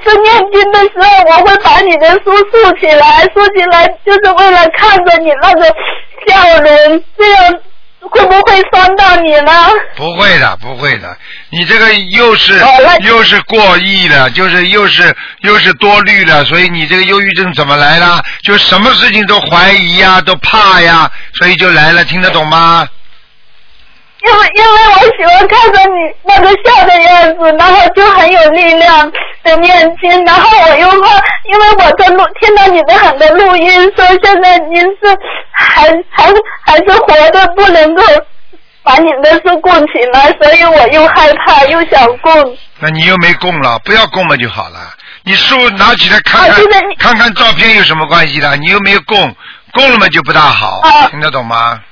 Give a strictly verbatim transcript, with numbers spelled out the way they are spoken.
次念经的时候，我会把你的书竖起来，竖起来就是为了看着你那个笑容，这样会不会伤到你呢？ 不会的，不会的，你这个又是、哦、又是过亿了，就是又是又是多虑了，所以你这个忧郁症怎么来了？就什么事情都怀疑呀，都怕呀，所以就来了，听得懂吗？ 因为因为我喜欢看着你那个笑的样子，然后就很有力量的念经，然后我又怕，因为我在录听到你的很多录音，说现在您是还还还是活的，不能够把你的书供起来，所以我又害怕又想供。 那你又没供了，不要供了就好了。你书拿起来看看、啊、看看照片有什么关系的？你又没有供，供了嘛就不大好，啊、听得懂吗？